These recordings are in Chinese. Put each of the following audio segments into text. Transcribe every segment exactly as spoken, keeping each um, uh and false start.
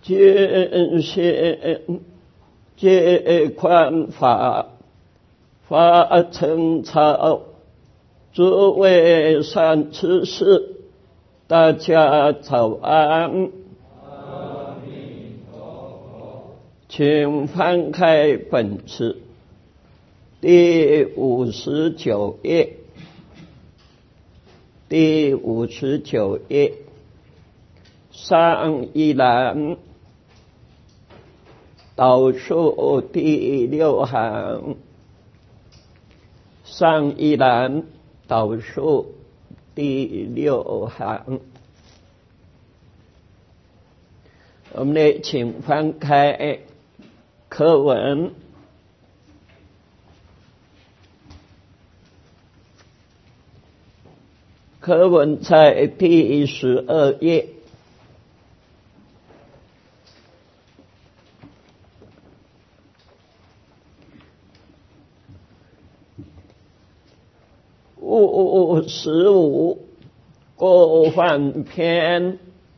见贤皆宽法，法成草，诸位善知识，大家早安。请翻开本子第五十九页，第五十九页上一栏倒数第六行，上一栏倒数第六行，我们来请翻开课文。课文在第十二页。五十五过患篇，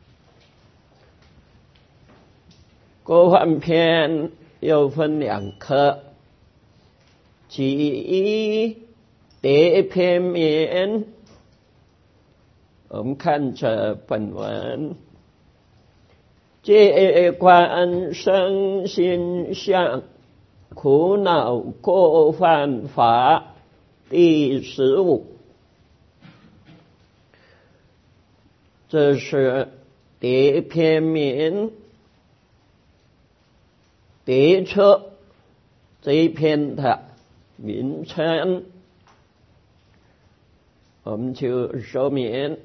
过患篇又分两科，其一叠篇面。我们看着本文，借观身心相，苦恼过犯法第十五。这是叠篇名，叠车这一篇的名称，我们就说明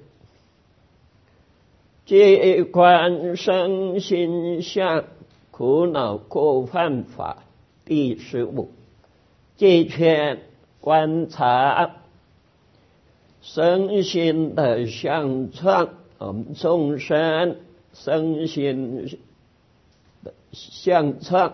借观身心相，苦恼过犯法第十五。借圈观察身心的相状，我们众生身心的相状，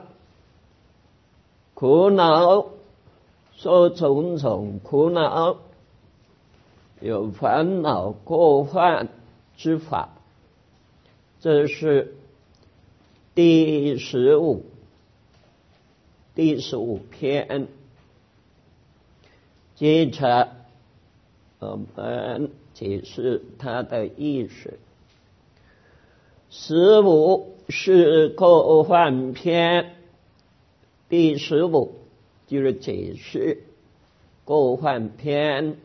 苦恼说种种苦恼，有烦恼过犯之法，这是第十五第十五篇。接着我们解释它的意思。十五是过患篇，第十五就是解释过患篇。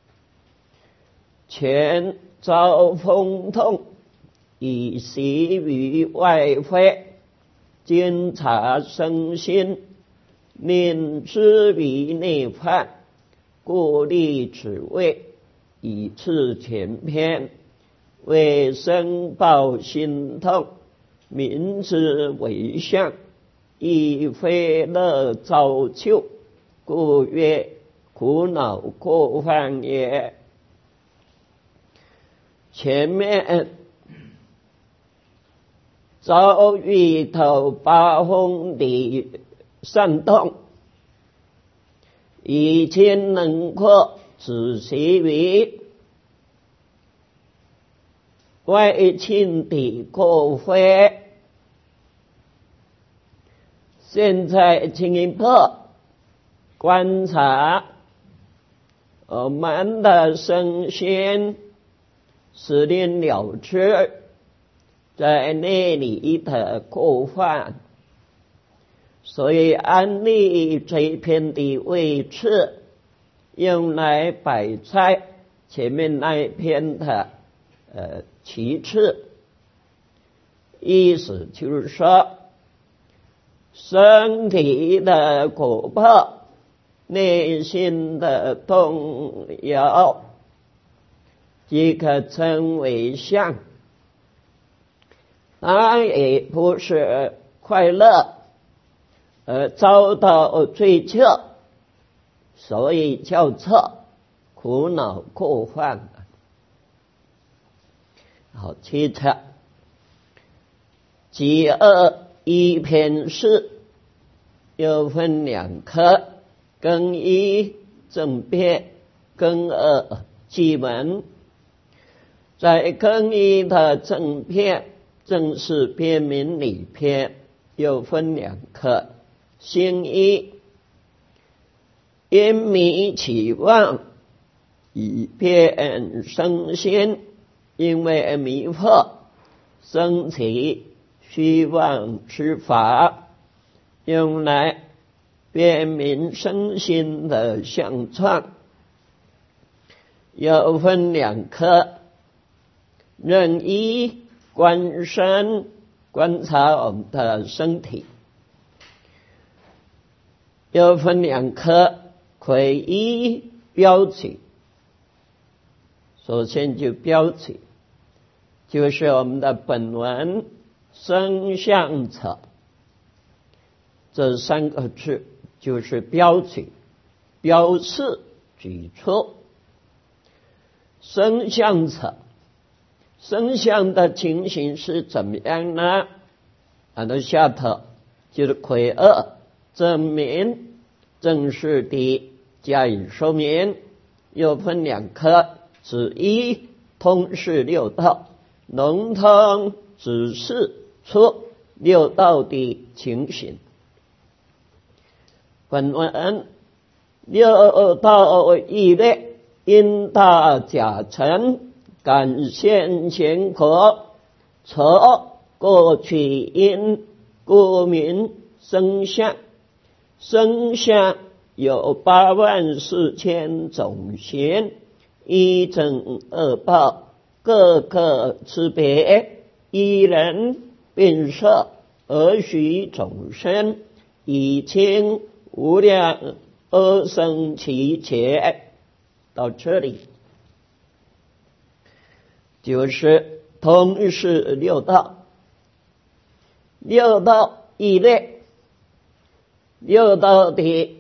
前遭风痛，以习于外非，监察身心，念之于内犯，故立此位，以次前篇，为申报心痛，名之为相，亦非乐造就，故曰苦恼过犯也。前面遭遇到八风的煽动，以前能扩只习于外境的过非，现在进一步观察我们的身心，使令了知在那里的过犯，所以安立这一篇的位置，用来摆在前面那一篇的呃其次。意思就是说，身体的果报，内心的动摇，即可称为相。它也不是快乐而遭到追究，所以叫做苦恼过犯。好，接着己二一篇是又分两科，庚一正辩，庚二记文。在庚一的正辩正是辩明里篇又分两课。心一，因迷起妄，以变生心，因为迷惑生起虚妄之法，用来辨明生心的相状。又分两科，任一观身，观察我们的身体。又分两科，魁一标起。首先就标起，就是我们的本文生相者，这三个字就是标起，标示举出。生相者，生相的情形是怎么样呢？啊，那下头就是魁二证明，正式的加以说明。又分两科，指一通示六道，笼统指示出六道的情形。本文六道义类，因大假成，感现前果，测过去因，故名生相。生相有八万四千种形，一正二报，各个区别，一人并摄而许种身，以清无量而生其切。到这里就是通示六道。六道一类，六道的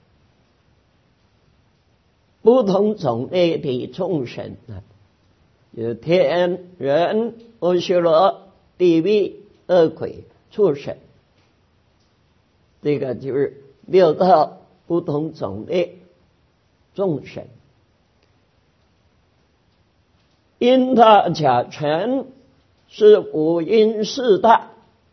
不同种类的众生啊，有天人、阿修罗、地狱、恶鬼、畜生，这个就是六道不同种类众生。因大假成是五因四大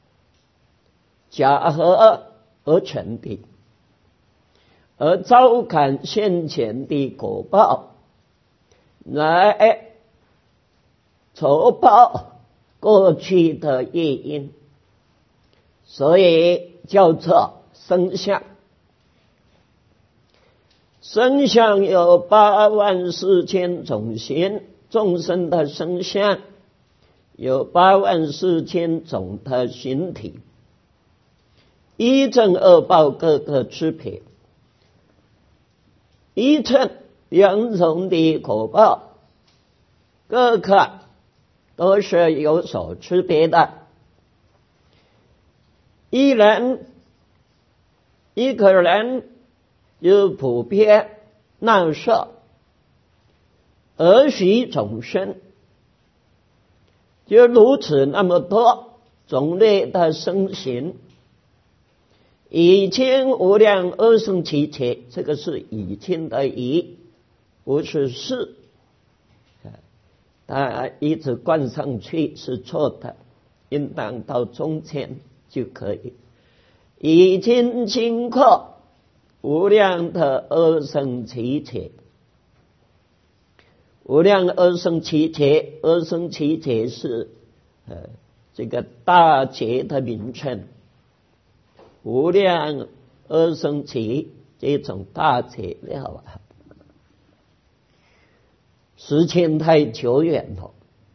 假合而成的，而招感现前的果报，来酬报过去的业因，所以叫做生相。生相有八万四千种形，众生的生相有八万四千种的形体，一正二报各个区别。一正两种的果报，各个都是有所区别的。一人一个人有普遍纳受而许种身，就如此那么多种类的身形，以清无量而生其切，这个是以清的以，不是是，他一直灌上去是错的，应当到中间就可以。以清清阔无量的而生其切，无量而生其切，而生其切是呃这个大劫的名称。无量而生其这种大劫了啊，时间太久远了。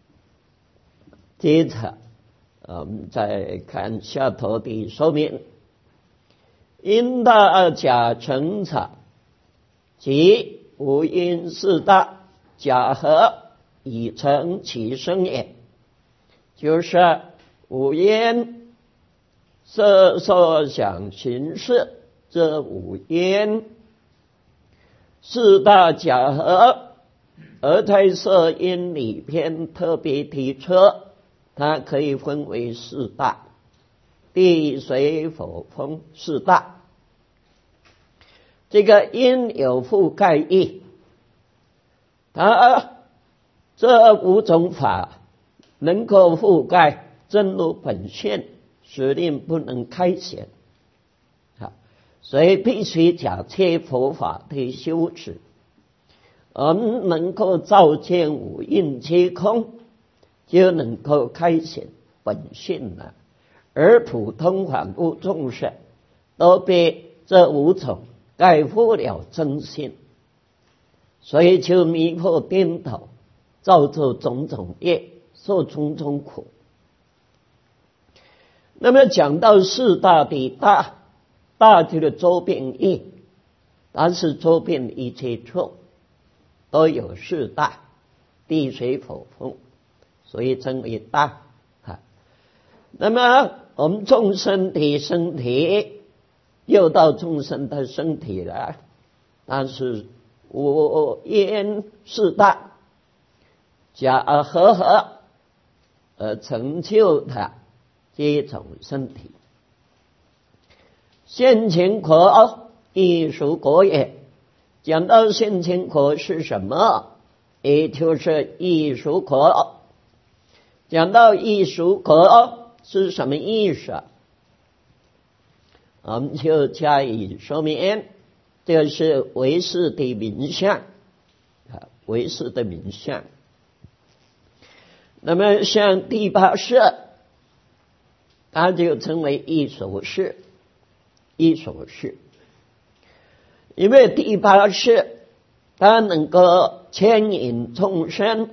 接着我们再看下头的说明。因大假成者，即五因四大假合以成其身也，就是五因色受想行识这五因四大假合，而在色因里边特别提出，它可以分为四大，地水火风四大。这个因有覆盖义，它这五种法能够覆盖真如本性，使令不能开显。啊，所以必须假切佛法的修持，而能够照见五蕴皆空，就能够开显本性了。而普通凡夫众生都被这五种盖覆了真性，所以就迷惑颠倒，造作种种业，受种种苦。那么讲到四大的大，大就是周遍义，但是周遍一切处都有四大，地水火风，所以称为大。那么我们众生的身体，又到众生的身体了，但是五阴四大假合合而成就的这种身体。现前果亦属果也。讲到现前果是什么？也就是亦属果。讲到亦属果是什么意思？我们就加以说明。这是唯识的名相，啊，唯识的名相。那么像第八识，它就称为异熟识，异熟识。因为第八识它能够牵引众生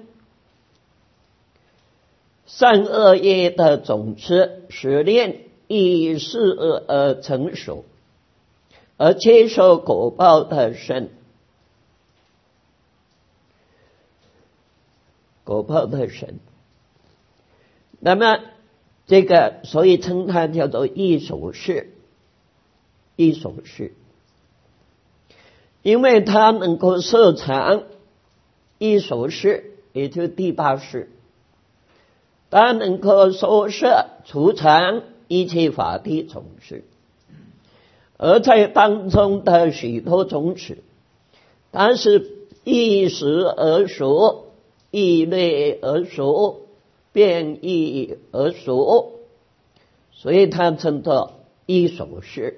善恶业的种子，使令以是而成熟，而接受果报的生，果报的生。那么这个所以称它叫做异熟识，异熟识，因为它能够摄藏异熟识，也就是第八识，它能够收摄储藏一切法的种子，而在当中的许多种子，它是一时而熟，异类而熟，变异而熟，所以它称作异熟识。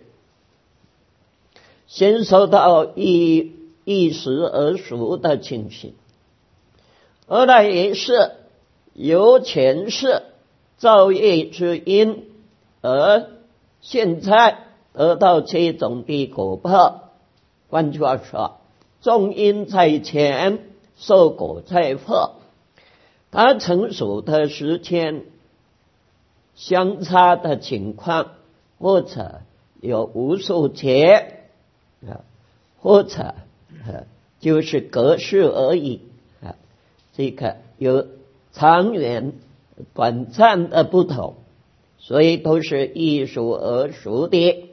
先受到一一时而熟的情形，后来也是由前世造业之因，而现在得到这种的果报。换句话说，种因在前，受果在后，它成熟的时间相差的情况，或者有无数劫，或者就是隔世而已，这个有长远短暂的不同，所以都是异熟而熟的。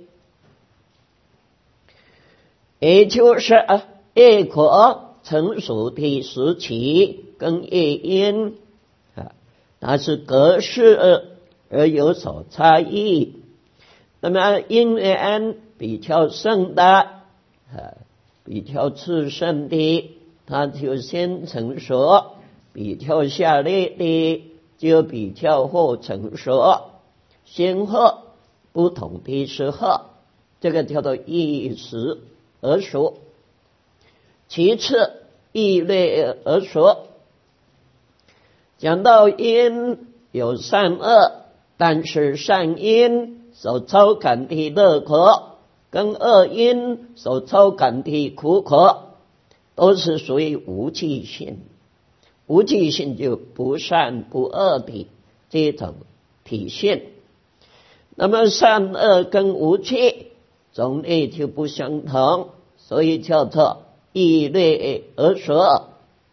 也就是业果成熟的时期跟业因它是隔世而有所差异。那么因缘比较盛的，比较次盛的，它就先成熟；比较下劣的，就比较后成熟。先后不同的时候，这个叫做异时而熟。其次异类而熟。讲到因有善恶，但是善因所招感的乐果，跟恶因所招感的苦果，都是属于无记性。无记性就不善不恶的这种体现。那么善恶跟无记种类就不相同，所以叫做异类而熟。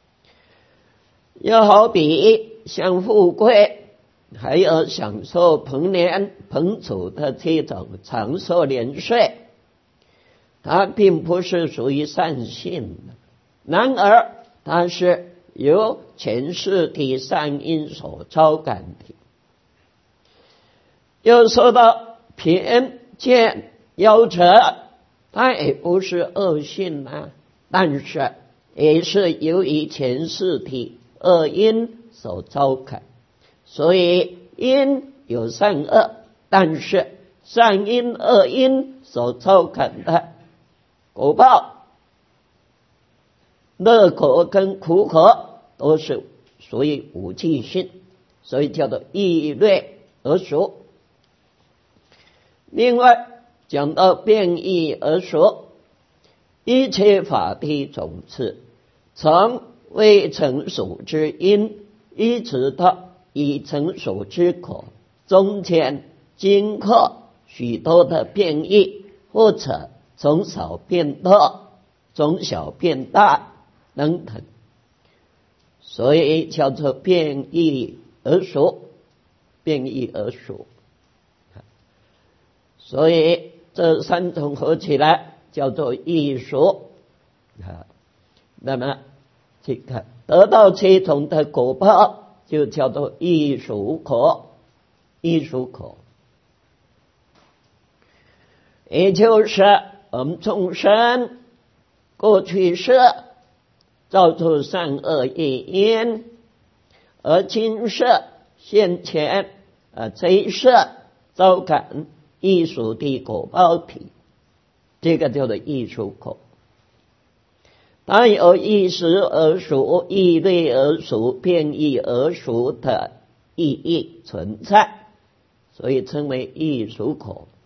又好比像富贵，还有享受彭年彭楚的这种长寿年岁，它并不是属于善性的，然而它是由前世的善因所招感的。又说到偏见夭折，它也不是恶性啊，但是也是由于前世的恶因所招感，所以因有善恶，但是善因恶因所招感的果报，乐果跟苦果都是属于无记性，所以叫做易略而熟。另外讲到变异而熟，一切法的种子，从未成熟之因一直到已成熟之果，中间经过许多的变异，或者从少变多，从小变大等等，所以叫做变异而熟，变异而熟。所以这三种合起来叫做异熟啊。那么这个得到这种的果报，就叫做异熟果，异熟果。也就是我们众生过去世造作善恶业因，而今世现前啊这一世遭感异熟的果报体，这个叫做异熟果。当有异时而熟、异类而熟、变异而熟的意义存在，所以称为异熟果。